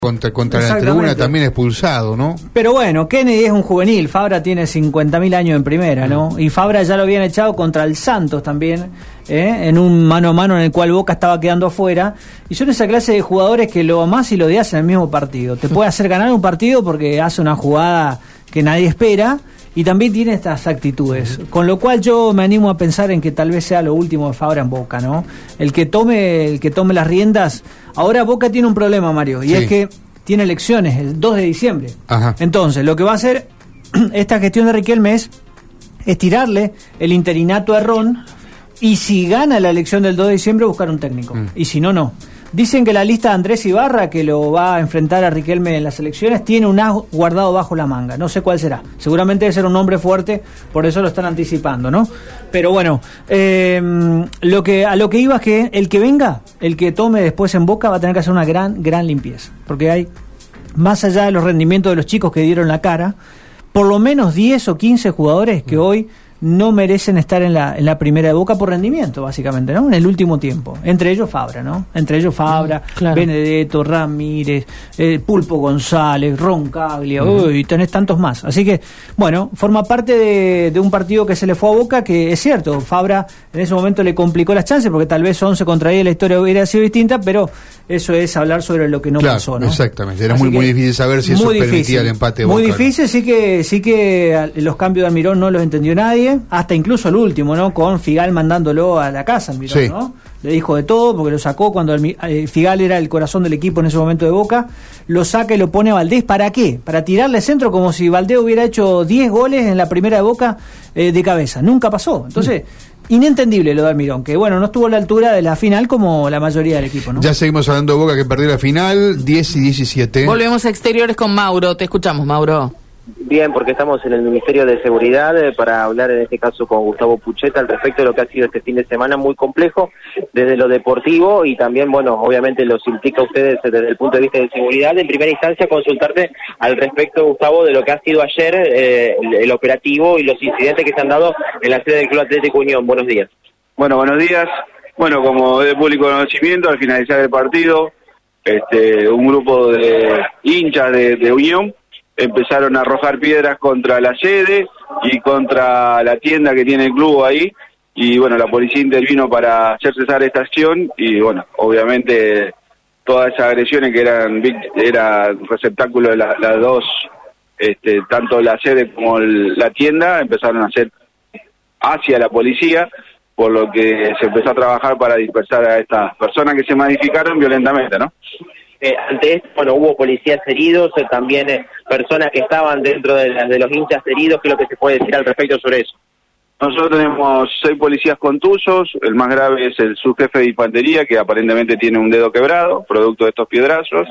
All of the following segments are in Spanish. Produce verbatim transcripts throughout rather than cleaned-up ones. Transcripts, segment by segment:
Contra, contra la tribuna también expulsado, ¿no? Pero bueno, Kennedy es un juvenil, Fabra tiene cincuenta mil años en primera, ¿no? Y Fabra ya lo habían echado contra el Santos también, ¿eh? En un mano a mano en el cual Boca estaba quedando afuera. Y son esa clase de jugadores que lo amás y lo odias en el mismo partido. Te puede hacer ganar un partido porque hace una jugada que nadie espera y también tiene estas actitudes. Con lo cual yo me animo a pensar en que tal vez sea lo último de Fabra en Boca, ¿no? El que tome, el que tome las riendas. Ahora Boca tiene un problema, Mario, y sí. es que tiene elecciones el dos de diciembre. Ajá. Entonces, lo que va a hacer esta gestión de Riquelme es estirarle el interinato a Ron, y si gana la elección del dos de diciembre, buscar un técnico. Mm. Y si no, no. Dicen que la lista de Andrés Ibarra, que lo va a enfrentar a Riquelme en las elecciones, tiene un as guardado bajo la manga. No sé cuál será. Seguramente debe ser un hombre fuerte, por eso lo están anticipando, ¿no? Pero bueno, eh, lo que a lo que iba es que el que venga, el que tome después en Boca, va a tener que hacer una gran, gran limpieza. Porque hay, más allá de los rendimientos de los chicos que dieron la cara, por lo menos diez o quince jugadores que hoy no merecen estar en la en la primera de Boca por rendimiento, básicamente, ¿no? En el último tiempo. Entre ellos Fabra, ¿no? Entre ellos Fabra, claro. Benedetto, Ramírez, eh, Pulpo González, Roncaglia, uh-huh. uy, tenés tantos más. Así que, bueno, forma parte de, de un partido que se le fue a Boca, que es cierto, Fabra en ese momento le complicó las chances, porque tal vez once contra diez la historia hubiera sido distinta, pero eso es hablar sobre lo que no claro, pasó, ¿no? Exactamente, era muy, muy difícil saber si eso difícil, permitía el empate de Boca. Muy difícil, ¿no? sí que sí que los cambios de Almirón no los entendió nadie, hasta incluso el último, ¿no? Con Figal mandándolo a la casa, Almirón, sí. ¿no? Le dijo de todo, porque lo sacó cuando el, eh, Figal era el corazón del equipo en ese momento de Boca, lo saca y lo pone a Valdés, ¿para qué? Para tirarle centro como si Valdés hubiera hecho diez goles en la primera de Boca eh, de cabeza, nunca pasó, entonces... Mm. Inentendible lo de Almirón, que bueno, no estuvo a la altura de la final como la mayoría del equipo, ¿no? Ya seguimos hablando de Boca, que perdió la final, diez y diecisiete. Volvemos a exteriores con Mauro, te escuchamos, Mauro. Bien, porque estamos en el Ministerio de Seguridad eh, para hablar en este caso con Gustavo Pucheta al respecto de lo que ha sido este fin de semana muy complejo desde lo deportivo y también, bueno, obviamente los implica a ustedes desde el punto de vista de seguridad. En primera instancia, consultarte al respecto, Gustavo, de lo que ha sido ayer eh, el, el operativo y los incidentes que se han dado en la sede del Club Atlético Unión. Buenos días. Bueno, buenos días. Bueno, como de público conocimiento, al finalizar el partido, este, un grupo de hinchas de, de Unión empezaron a arrojar piedras contra la sede y contra la tienda que tiene el club ahí, y bueno, la policía intervino para hacer cesar esta acción y bueno, obviamente todas esas agresiones que eran eran receptáculo de las la dos, este, tanto la sede como el, la tienda, empezaron a hacer hacia la policía, por lo que se empezó a trabajar para dispersar a estas personas que se modificaron violentamente, ¿no? Eh, ante esto, bueno, hubo policías heridos, eh, también eh, personas que estaban dentro de, la, de los hinchas heridos. ¿Qué es lo que se puede decir al respecto sobre eso? Nosotros tenemos seis policías contusos, el más grave es el subjefe de infantería, que aparentemente tiene un dedo quebrado, producto de estos piedrazos,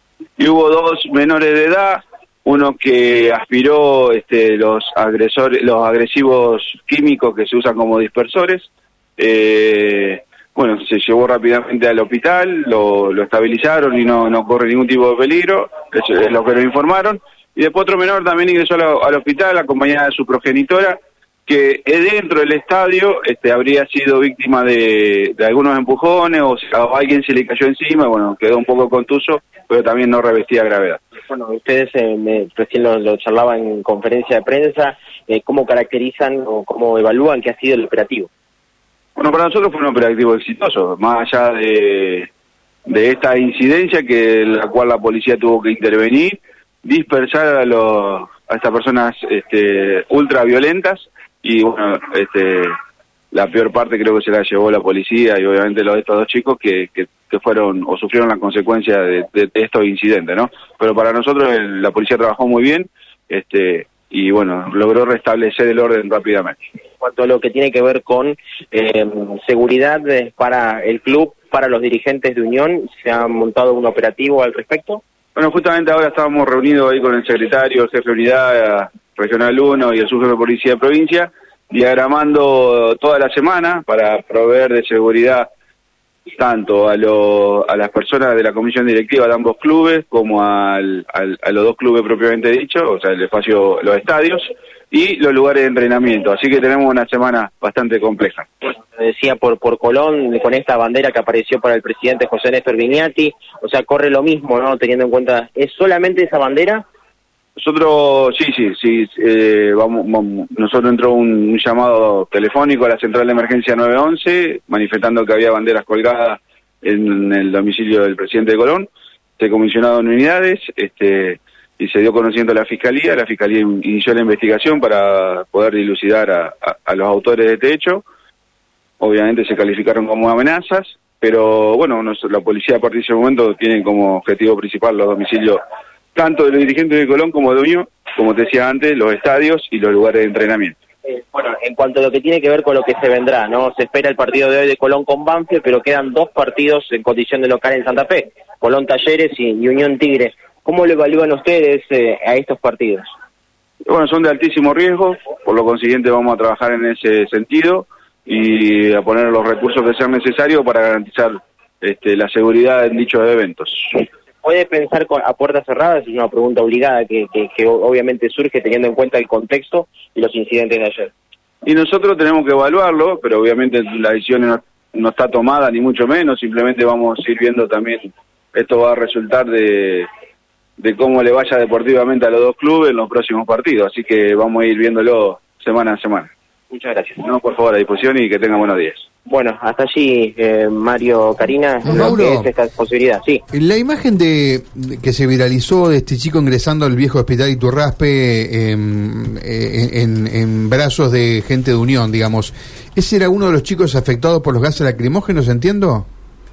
y hubo dos menores de edad, uno que aspiró este, los agresores, los agresivos químicos que se usan como dispersores, eh... Bueno, se llevó rápidamente al hospital, lo, lo estabilizaron y no, no corre ningún tipo de peligro, eso es lo que nos informaron. Y después otro menor también ingresó al, al hospital acompañada de su progenitora, que dentro del estadio este, habría sido víctima de, de algunos empujones o, o alguien se le cayó encima, bueno, quedó un poco contuso, pero también no revestía gravedad. Bueno, ustedes eh, me, recién lo, lo charlaban en conferencia de prensa, eh, ¿cómo caracterizan o cómo evalúan que ha sido el operativo? Bueno, para nosotros fue un operativo exitoso, más allá de, de esta incidencia que la cual la policía tuvo que intervenir, dispersar a, los, a estas personas este, ultra violentas y bueno, este, la peor parte creo que se la llevó la policía y obviamente los de estos dos chicos que, que, que fueron o sufrieron la consecuencia de, de, de estos incidentes, ¿no? Pero para nosotros el, la policía trabajó muy bien, este, y bueno, logró restablecer el orden rápidamente. En cuanto a lo que tiene que ver con eh, seguridad para el club, para los dirigentes de Unión, ¿se ha montado un operativo al respecto? Bueno, justamente ahora estábamos reunidos ahí con el secretario, el jefe de unidad regional uno y el subjefe de policía de provincia, diagramando toda la semana para proveer de seguridad tanto a, lo, a las personas de la comisión directiva de ambos clubes como al, al, a los dos clubes propiamente dichos, o sea, el espacio, los estadios y los lugares de entrenamiento. Así que tenemos una semana bastante compleja. Decía por por Colón, con esta bandera que apareció para el presidente José Néstor Viñati, o sea, corre lo mismo, ¿no? Teniendo en cuenta, ¿es solamente esa bandera? Nosotros, sí, sí, sí, eh, vamos, vamos, nosotros entró un, un llamado telefónico a la central de emergencia nueve once, manifestando que había banderas colgadas en, en el domicilio del presidente de Colón. Se comisionaron unidades, este, y se dio conocimiento a la Fiscalía. La Fiscalía inició la investigación para poder dilucidar a, a, a los autores de este hecho. Obviamente se calificaron como amenazas, pero bueno, nos, la policía a partir de ese momento tiene como objetivo principal los domicilios tanto de los dirigentes de Colón como de Unión, como te decía antes, los estadios y los lugares de entrenamiento. Eh, bueno, en cuanto a lo que tiene que ver con lo que se vendrá, ¿no? Se espera el partido de hoy de Colón con Banfield, pero quedan dos partidos en condición de local en Santa Fe, Colón Talleres y, y Unión Tigre. ¿Cómo lo evalúan ustedes eh, a estos partidos? Bueno, son de altísimo riesgo, por lo consiguiente vamos a trabajar en ese sentido y a poner los recursos que sean necesarios para garantizar este, la seguridad en dichos eventos. ¿Puede pensar con, a puertas cerradas? Es una pregunta obligada que, que, que obviamente surge teniendo en cuenta el contexto y los incidentes de ayer. Y nosotros tenemos que evaluarlo, pero obviamente la decisión no, no está tomada, ni mucho menos, simplemente vamos a ir viendo también, esto va a resultar de, de cómo le vaya deportivamente a los dos clubes en los próximos partidos, así que vamos a ir viéndolo semana a semana. Muchas gracias. No, por favor, a disposición y que tengan buenos días. Bueno, hasta allí, eh, Mario, Karina, lo que es esta posibilidad, sí. La imagen de, de que se viralizó de este chico ingresando al viejo hospital Iturraspe en, en, en brazos de gente de Unión, digamos, ¿ese era uno de los chicos afectados por los gases lacrimógenos, entiendo?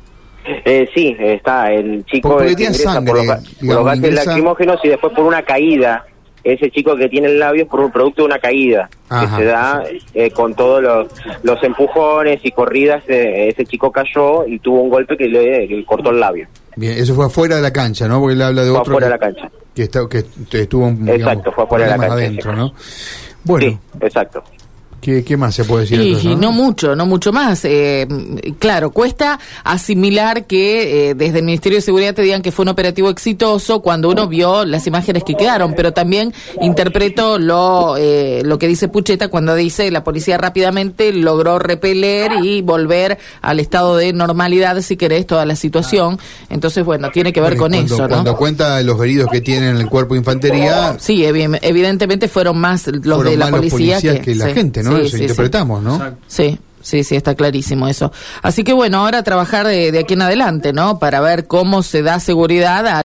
Eh, sí, está el chico porque que ingresa sangre, por los, digamos, por los gases ingresa... lacrimógenos y después por una caída. Ese chico que tiene el labio por un producto de una caída. Ajá, que se da eh, con todos los, los empujones y corridas. Eh, ese chico cayó y tuvo un golpe que le, que le cortó el labio. Bien, eso fue afuera de la cancha, ¿no? Porque él habla de fue otro afuera que, de la cancha. Que, está, que estuvo un, exacto, digamos, fue afuera de la cancha, adentro, ¿no? Bueno, sí, exacto. ¿Qué, ¿Qué más se puede decir? Y, entonces, ¿no? no? no mucho, no mucho más. Eh, claro, cuesta asimilar que eh, desde el Ministerio de Seguridad te digan que fue un operativo exitoso cuando uno vio las imágenes que quedaron, pero también interpreto lo eh, lo que dice Pucheta cuando dice la policía rápidamente logró repeler y volver al estado de normalidad, si querés, toda la situación. Entonces, bueno, tiene que ver bueno, con cuando, eso, ¿no? Cuando cuenta los heridos que tienen en el cuerpo de infantería... Sí, evi- evidentemente fueron más los fueron de la más los policía policías que, que la sí, gente, ¿no? sí, Eso sí, interpretamos, sí. ¿no? Sí, sí, sí, está clarísimo eso. Así que bueno, ahora trabajar de, de aquí en adelante, ¿no? Para ver cómo se da seguridad a